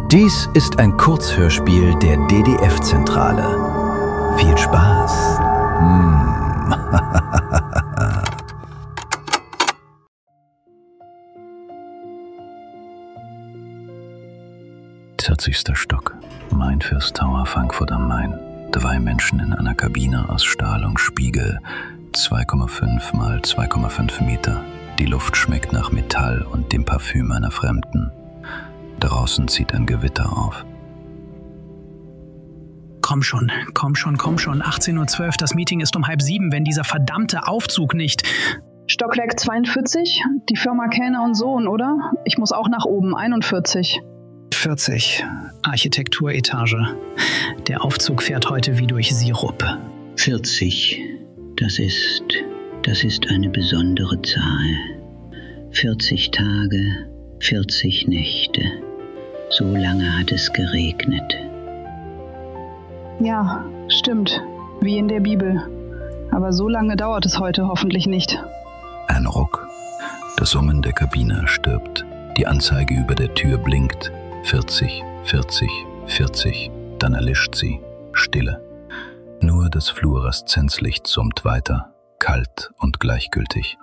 Dies ist ein Kurzhörspiel der DDF-Zentrale. Viel Spaß! 40. Stock, Mainfirst Tower, Frankfurt am Main. 2 Menschen in einer Kabine aus Stahl und Spiegel, 2,5 mal 2,5 Meter. Die Luft schmeckt nach Metall und dem Parfüm einer Fremden. Draußen zieht ein Gewitter auf. Komm schon. 18:12 Uhr, das Meeting ist um 6:30, wenn dieser verdammte Aufzug nicht... Stockwerk 42, die Firma Kellner und Sohn, oder? Ich muss auch nach oben, 41. 40, Architekturetage. Der Aufzug fährt heute wie durch Sirup. 40, das ist eine besondere Zahl. 40 Tage, 40 Nächte. So lange hat es geregnet. Ja, stimmt. Wie in der Bibel. Aber so lange dauert es heute hoffentlich nicht. Ein Ruck. Das Summen der Kabine erstirbt. Die Anzeige über der Tür blinkt. 40, 40, 40. Dann erlischt sie. Stille. Nur das Fluoreszenzlicht summt weiter. Kalt und gleichgültig.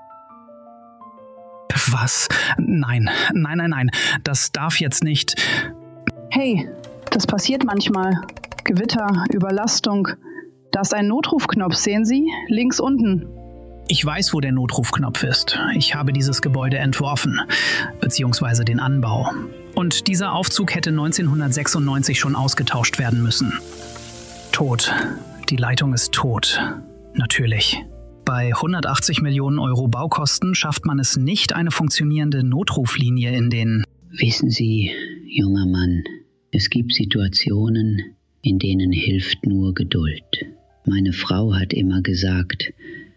Was? Nein. Das darf jetzt nicht... Hey, das passiert manchmal. Gewitter, Überlastung. Da ist ein Notrufknopf, sehen Sie? Links unten. Ich weiß, wo der Notrufknopf ist. Ich habe dieses Gebäude entworfen, beziehungsweise den Anbau. Und dieser Aufzug hätte 1996 schon ausgetauscht werden müssen. Tot. Die Leitung ist tot. Natürlich. Bei 180 Millionen Euro Baukosten schafft man es nicht, eine funktionierende Notruflinie in den... Wissen Sie, junger Mann, es gibt Situationen, in denen hilft nur Geduld. Meine Frau hat immer gesagt,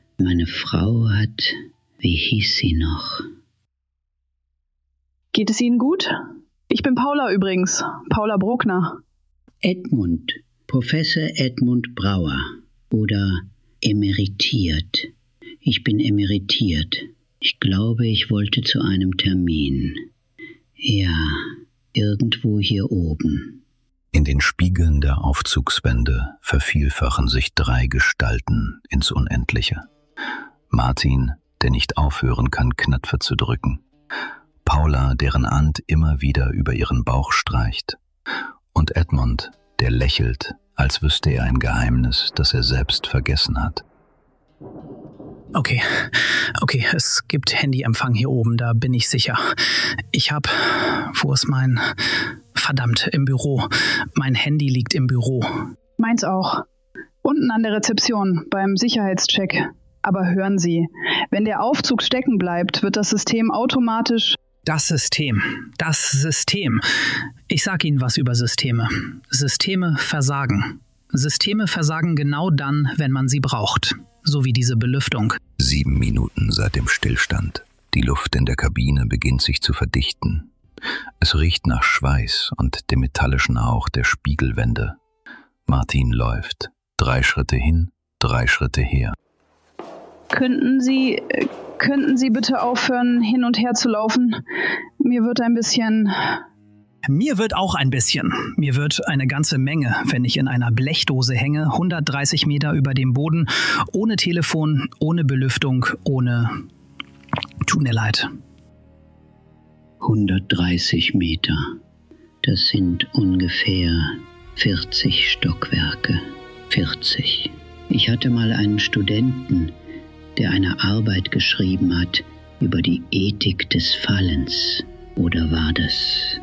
wie hieß sie noch? Geht es Ihnen gut? Ich bin Paula übrigens, Paula Bruckner. Edmund, Professor Edmund Brauer oder emeritiert. Ich bin emeritiert. Ich glaube, ich wollte zu einem Termin. Ja, irgendwo hier oben. In den Spiegeln der Aufzugswände vervielfachen sich 3 Gestalten ins Unendliche. Martin, der nicht aufhören kann, Knöpfe zu drücken. Paula, deren Hand immer wieder über ihren Bauch streicht. Und Edmund, der lächelt, als wüsste er ein Geheimnis, das er selbst vergessen hat. Okay, es gibt Handyempfang hier oben, da bin ich sicher. Wo ist mein... Verdammt, im Büro. Mein Handy liegt im Büro. Meins auch. Unten an der Rezeption, beim Sicherheitscheck. Aber hören Sie, wenn der Aufzug stecken bleibt, wird das System automatisch... Das System. Ich sag Ihnen was über Systeme. Systeme versagen. Systeme versagen genau dann, wenn man sie braucht. So wie diese Belüftung. 7 Minuten seit dem Stillstand. Die Luft in der Kabine beginnt sich zu verdichten. Es riecht nach Schweiß und dem metallischen Hauch der Spiegelwände. Martin läuft. 3 Schritte hin, 3 Schritte her. Könnten Sie bitte aufhören, hin und her zu laufen? Mir wird auch ein bisschen. Mir wird eine ganze Menge, wenn ich in einer Blechdose hänge, 130 Meter über dem Boden, ohne Telefon, ohne Belüftung, ohne... Tut mir leid. 130 Meter. Das sind ungefähr 40 Stockwerke. 40. Ich hatte mal einen Studenten, der eine Arbeit geschrieben hat über die Ethik des Fallens. Oder war das?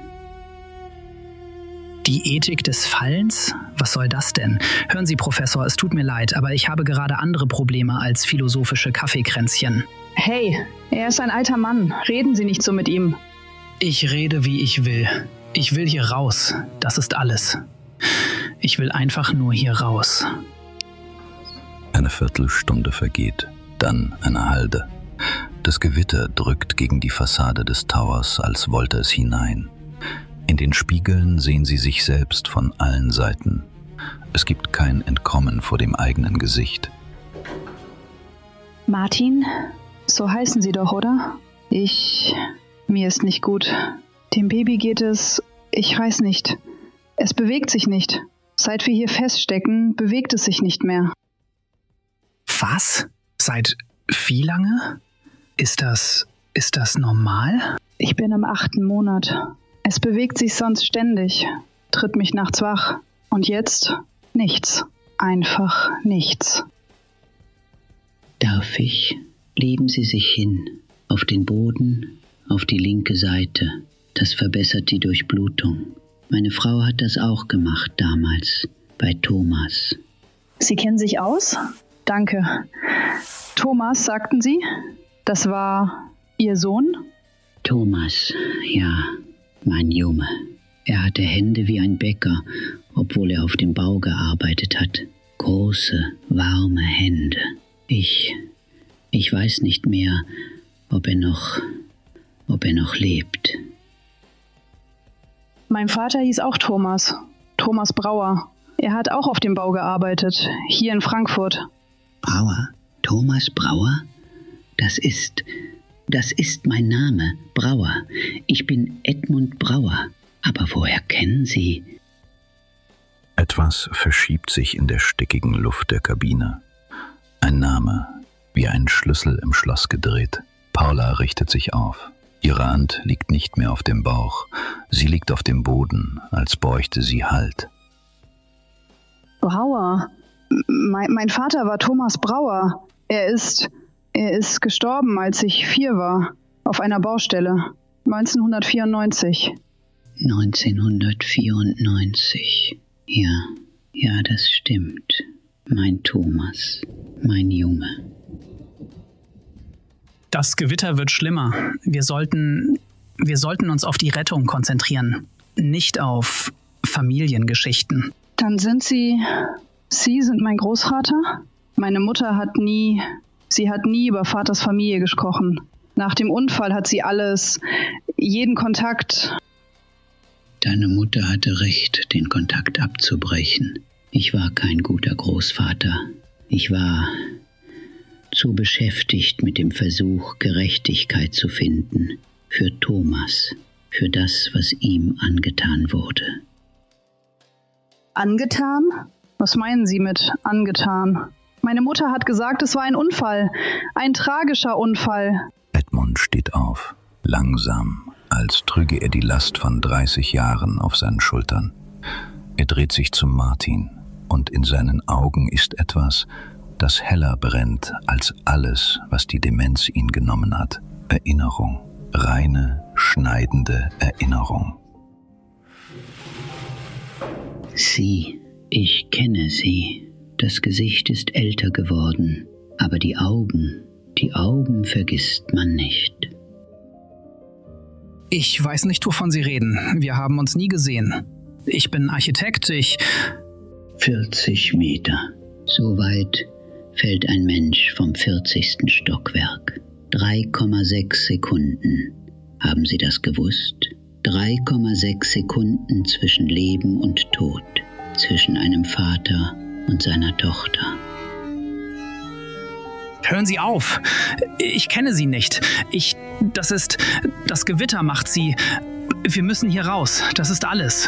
Die Ethik des Fallens? Was soll das denn? Hören Sie, Professor, es tut mir leid, aber ich habe gerade andere Probleme als philosophische Kaffeekränzchen. Hey, er ist ein alter Mann. Reden Sie nicht so mit ihm. Ich rede, wie ich will. Ich will hier raus. Das ist alles. Ich will einfach nur hier raus. Eine Viertelstunde vergeht, dann eine halbe. Das Gewitter drückt gegen die Fassade des Towers, als wollte es hinein. In den Spiegeln sehen sie sich selbst von allen Seiten. Es gibt kein Entkommen vor dem eigenen Gesicht. Martin, so heißen Sie doch, oder? Mir ist nicht gut. Dem Baby geht es Ich weiß nicht. Es bewegt sich nicht. Seit wir hier feststecken, bewegt es sich nicht mehr. Was? Seit wie lange? Ist das normal? Ich bin im 8. Monat. Es bewegt sich sonst ständig, tritt mich nachts wach. Und jetzt nichts. Einfach nichts. Darf ich? Legen Sie sich hin. Auf den Boden, auf die linke Seite. Das verbessert die Durchblutung. Meine Frau hat das auch gemacht damals, bei Thomas. Sie kennen sich aus? Danke. Thomas, sagten Sie? Das war Ihr Sohn? Thomas, ja, mein Junge. Er hatte Hände wie ein Bäcker, obwohl er auf dem Bau gearbeitet hat. Große, warme Hände. Ich weiß nicht mehr, ob er noch lebt. Mein Vater hieß auch Thomas. Thomas Brauer. Er hat auch auf dem Bau gearbeitet, hier in Frankfurt. Brauer? Thomas Brauer? Das ist mein Name, Brauer. Ich bin Edmund Brauer. Aber woher kennen Sie? Etwas verschiebt sich in der stickigen Luft der Kabine. Ein Name, wie ein Schlüssel im Schloss gedreht. Paula richtet sich auf. Ihre Hand liegt nicht mehr auf dem Bauch. Sie liegt auf dem Boden, als bräuchte sie Halt. Brauer? Mein Vater war Thomas Brauer. Er ist gestorben, als ich 4 war, auf einer Baustelle. 1994. 1994. Ja, das stimmt. Mein Thomas, mein Junge. Das Gewitter wird schlimmer. Wir sollten uns auf die Rettung konzentrieren, nicht auf Familiengeschichten. Dann sind Sie sind mein Großvater? Meine Mutter hat nie über Vaters Familie gesprochen. Nach dem Unfall hat sie jeden Kontakt. Deine Mutter hatte recht, den Kontakt abzubrechen. Ich war kein guter Großvater. Ich war zu beschäftigt mit dem Versuch, Gerechtigkeit zu finden. Für Thomas, für das, was ihm angetan wurde. Angetan? Was meinen Sie mit angetan? Meine Mutter hat gesagt, es war ein Unfall. Ein tragischer Unfall. Edmund steht auf, langsam, als trüge er die Last von 30 Jahren auf seinen Schultern. Er dreht sich zu Martin, und in seinen Augen ist etwas, das heller brennt als alles, was die Demenz ihn genommen hat. Erinnerung, reine, schneidende Erinnerung. Sie, ich kenne sie. Das Gesicht ist älter geworden, aber die Augen vergisst man nicht. Ich weiß nicht, wovon Sie reden. Wir haben uns nie gesehen. Ich bin Architekt, 40 Meter. So weit fällt ein Mensch vom 40. Stockwerk. 3,6 Sekunden. Haben Sie das gewusst? 3,6 Sekunden zwischen Leben und Tod. Zwischen einem Vater und seiner Tochter. Hören Sie auf! Ich kenne Sie nicht. Das Gewitter macht Sie. Wir müssen hier raus. Das ist alles.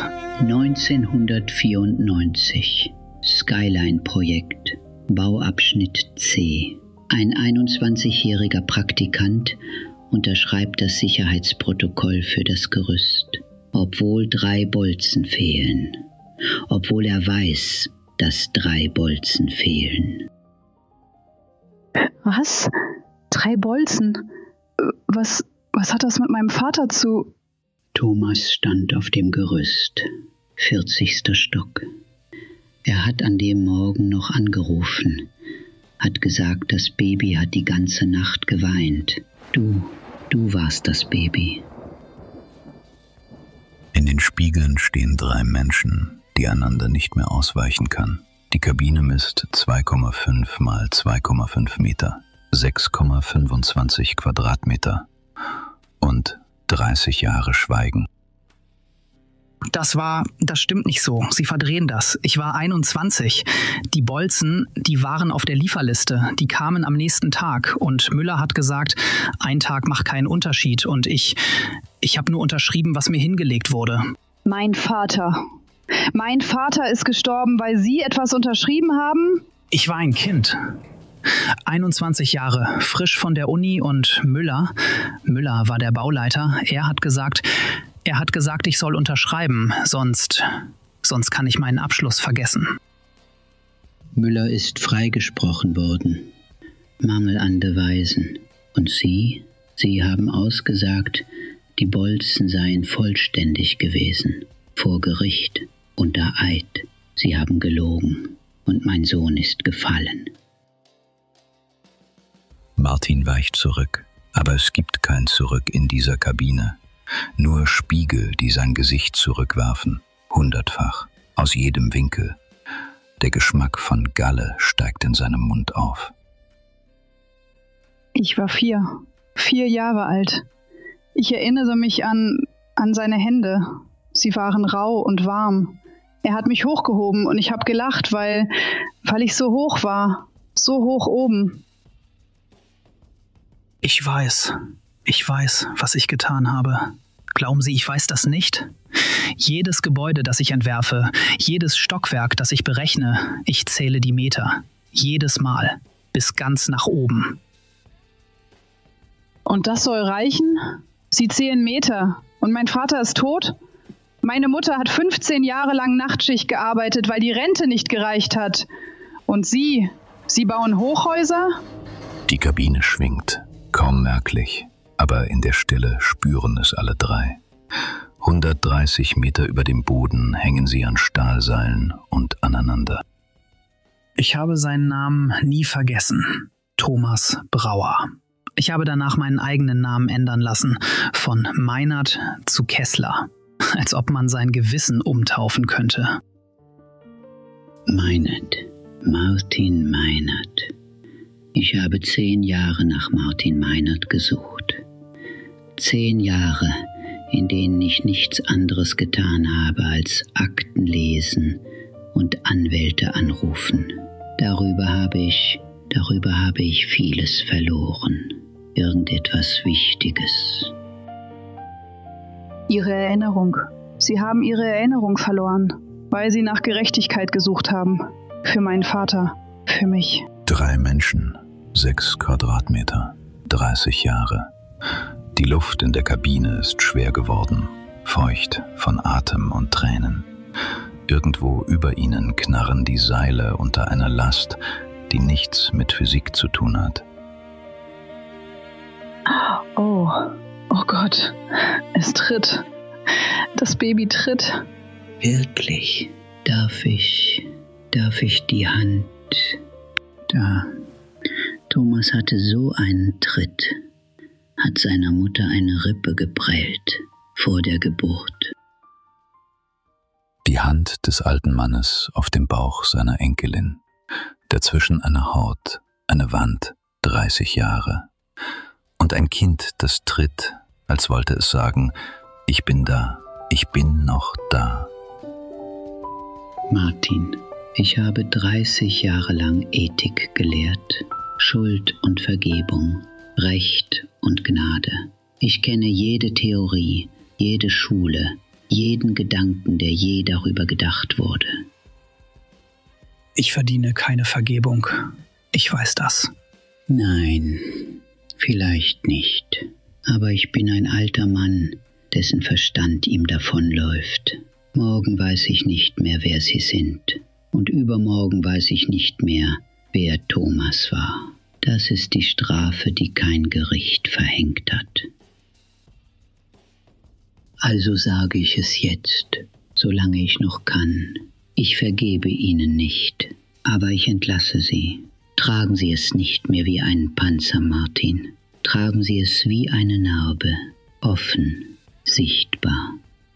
1994. Skyline-Projekt. Bauabschnitt C. Ein 21-jähriger Praktikant unterschreibt das Sicherheitsprotokoll für das Gerüst, obwohl 3 Bolzen fehlen. Obwohl er weiß, dass 3 Bolzen fehlen. Was? 3 Bolzen? Was hat das mit meinem Vater zu... Thomas stand auf dem Gerüst, 40. Stock. Er hat an dem Morgen noch angerufen, hat gesagt, das Baby hat die ganze Nacht geweint. Du warst das Baby. In den Spiegeln stehen 3 Menschen, die einander nicht mehr ausweichen kann. Die Kabine misst 2,5 mal 2,5 Meter, 6,25 Quadratmeter und 30 Jahre Schweigen. Das stimmt nicht so. Sie verdrehen das. Ich war 21. Die Bolzen, die waren auf der Lieferliste. Die kamen am nächsten Tag. Und Müller hat gesagt, ein Tag macht keinen Unterschied. Und ich habe nur unterschrieben, was mir hingelegt wurde. Mein Vater. Mein Vater ist gestorben, weil Sie etwas unterschrieben haben? Ich war ein Kind. 21 Jahre, frisch von der Uni und Müller war der Bauleiter, er hat gesagt, ich soll unterschreiben, sonst kann ich meinen Abschluss vergessen. Müller ist freigesprochen worden. Mangel an Beweisen. Und Sie haben ausgesagt, die Bolzen seien vollständig gewesen. Vor Gericht, unter Eid. Sie haben gelogen und mein Sohn ist gefallen. Martin weicht zurück, aber es gibt kein Zurück in dieser Kabine. Nur Spiegel, die sein Gesicht zurückwerfen, 100-fach, aus jedem Winkel. Der Geschmack von Galle steigt in seinem Mund auf. Ich war 4 Jahre alt. Ich erinnere mich an seine Hände. Sie waren rau und warm. Er hat mich hochgehoben und ich habe gelacht, weil ich so hoch war, so hoch oben. Ich weiß, was ich getan habe. Glauben Sie, ich weiß das nicht? Jedes Gebäude, das ich entwerfe, jedes Stockwerk, das ich berechne, ich zähle die Meter. Jedes Mal, bis ganz nach oben. Und das soll reichen? Sie zählen Meter. Und mein Vater ist tot? Meine Mutter hat 15 Jahre lang Nachtschicht gearbeitet, weil die Rente nicht gereicht hat. Und Sie bauen Hochhäuser? Die Kabine schwingt, kaum merklich, aber in der Stille spüren es alle drei. 130 Meter über dem Boden hängen sie an Stahlseilen und aneinander. Ich habe seinen Namen nie vergessen. Thomas Brauer. Ich habe danach meinen eigenen Namen ändern lassen, von Meinert zu Kessler. Als ob man sein Gewissen umtaufen könnte. Meinert, Martin Meinert. Ich habe 10 Jahre nach Martin Meinert gesucht. 10 Jahre, in denen ich nichts anderes getan habe als Akten lesen und Anwälte anrufen. Darüber habe ich vieles verloren. Irgendetwas Wichtiges. Ihre Erinnerung. Sie haben Ihre Erinnerung verloren, weil Sie nach Gerechtigkeit gesucht haben. Für meinen Vater, für mich. 3 Menschen, 6 Quadratmeter, 30 Jahre. Die Luft in der Kabine ist schwer geworden, feucht von Atem und Tränen. Irgendwo über ihnen knarren die Seile unter einer Last, die nichts mit Physik zu tun hat. Oh Gott, es tritt. Das Baby tritt. Wirklich? Darf ich die Hand? Da. Thomas hatte so einen Tritt, hat seiner Mutter eine Rippe geprellt vor der Geburt. Die Hand des alten Mannes auf dem Bauch seiner Enkelin. Dazwischen eine Haut, eine Wand, 30 Jahre. Und ein Kind, das tritt, als wollte es sagen, ich bin da, ich bin noch da. Martin, ich habe 30 Jahre lang Ethik gelehrt, Schuld und Vergebung, Recht und Gnade. Ich kenne jede Theorie, jede Schule, jeden Gedanken, der je darüber gedacht wurde. Ich verdiene keine Vergebung. Ich weiß das. Nein, vielleicht nicht. Aber ich bin ein alter Mann, dessen Verstand ihm davonläuft. Morgen weiß ich nicht mehr, wer Sie sind. Und übermorgen weiß ich nicht mehr, wer Thomas war. Das ist die Strafe, die kein Gericht verhängt hat. Also sage ich es jetzt, solange ich noch kann. Ich vergebe Ihnen nicht, aber ich entlasse Sie. Tragen Sie es nicht mehr wie einen Panzer, Martin. Tragen Sie es wie eine Narbe, offen, sichtbar.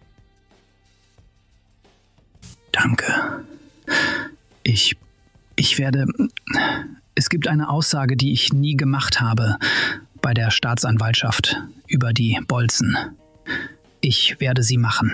Danke. Ich werde... Es gibt eine Aussage, die ich nie gemacht habe bei der Staatsanwaltschaft über die Bolzen. Ich werde sie machen.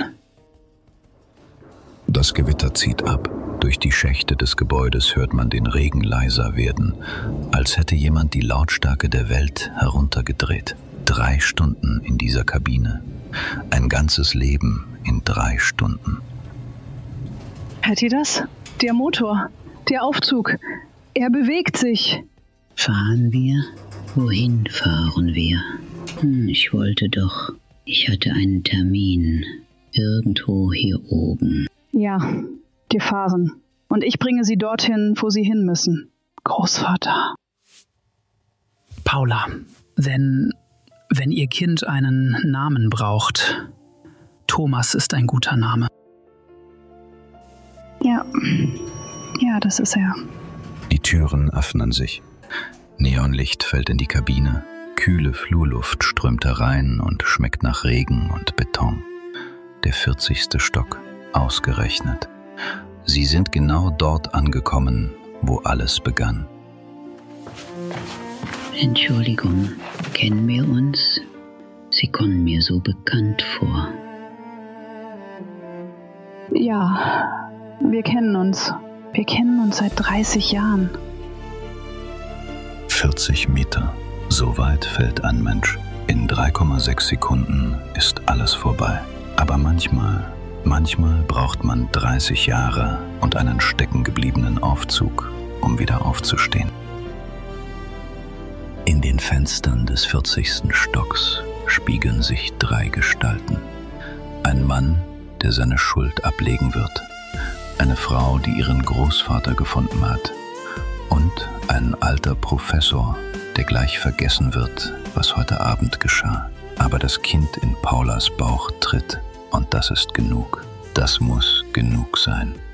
Das Gewitter zieht ab. Durch die Schächte des Gebäudes hört man den Regen leiser werden, als hätte jemand die Lautstärke der Welt heruntergedreht. 3 Stunden in dieser Kabine. Ein ganzes Leben in 3 Stunden. Hört ihr das? Der Motor, der Aufzug, er bewegt sich. Fahren wir? Wohin fahren wir? Ich wollte doch. Ich hatte einen Termin. Irgendwo hier oben. Ja, die Phasen. Und ich bringe sie dorthin, wo sie hin müssen. Großvater. Paula, wenn Ihr Kind einen Namen braucht, Thomas ist ein guter Name. Ja, das ist er. Die Türen öffnen sich. Neonlicht fällt in die Kabine. Kühle Flurluft strömt herein und schmeckt nach Regen und Beton. Der 40. Stock, ausgerechnet. Sie sind genau dort angekommen, wo alles begann. Entschuldigung, kennen wir uns? Sie kommen mir so bekannt vor. Ja, wir kennen uns. Wir kennen uns seit 30 Jahren. 40 Meter. So weit fällt ein Mensch. In 3,6 Sekunden ist alles vorbei. Aber manchmal braucht man 30 Jahre und einen steckengebliebenen Aufzug, um wieder aufzustehen. In den Fenstern des 40. Stocks spiegeln sich 3 Gestalten. Ein Mann, der seine Schuld ablegen wird. Eine Frau, die ihren Großvater gefunden hat. Und ein alter Professor, der gleich vergessen wird, was heute Abend geschah. Aber das Kind in Paulas Bauch tritt und das ist genug. Das muss genug sein.